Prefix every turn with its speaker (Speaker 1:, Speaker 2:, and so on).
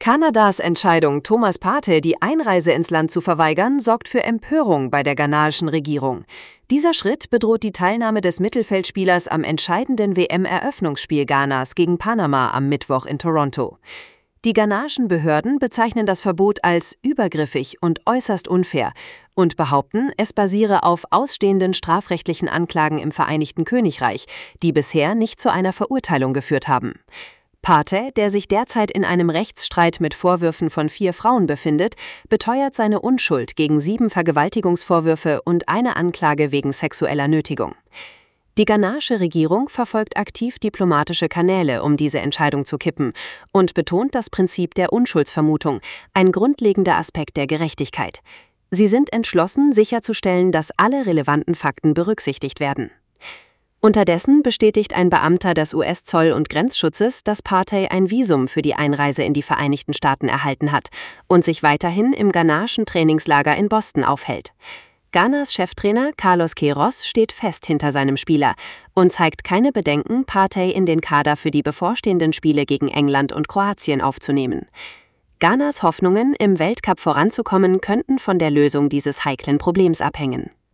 Speaker 1: Kanadas Entscheidung, Thomas Partey die Einreise ins Land zu verweigern, sorgt für Empörung bei der ghanaischen Regierung. Dieser Schritt bedroht die Teilnahme des Mittelfeldspielers am entscheidenden WM-Eröffnungsspiel Ghanas gegen Panama am Mittwoch in Toronto. Die ghanaischen Behörden bezeichnen das Verbot als übergriffig und äußerst unfair und behaupten, es basiere auf ausstehenden strafrechtlichen Anklagen im Vereinigten Königreich, die bisher nicht zu einer Verurteilung geführt haben. Partey, der sich derzeit in einem Rechtsstreit mit Vorwürfen von 4 Frauen befindet, beteuert seine Unschuld gegen 7 Vergewaltigungsvorwürfe und eine Anklage wegen sexueller Nötigung. Die ghanaische Regierung verfolgt aktiv diplomatische Kanäle, um diese Entscheidung zu kippen, und betont das Prinzip der Unschuldsvermutung, ein grundlegender Aspekt der Gerechtigkeit. Sie sind entschlossen, sicherzustellen, dass alle relevanten Fakten berücksichtigt werden. Unterdessen bestätigt ein Beamter des US-Zoll- und Grenzschutzes, dass Partey ein Visum für die Einreise in die Vereinigten Staaten erhalten hat und sich weiterhin im ghanaischen Trainingslager in Boston aufhält. Ghanas Cheftrainer Carlos Queiroz steht fest hinter seinem Spieler und zeigt keine Bedenken, Partey in den Kader für die bevorstehenden Spiele gegen England und Kroatien aufzunehmen. Ghanas Hoffnungen, im Weltcup voranzukommen, könnten von der Lösung dieses heiklen Problems abhängen.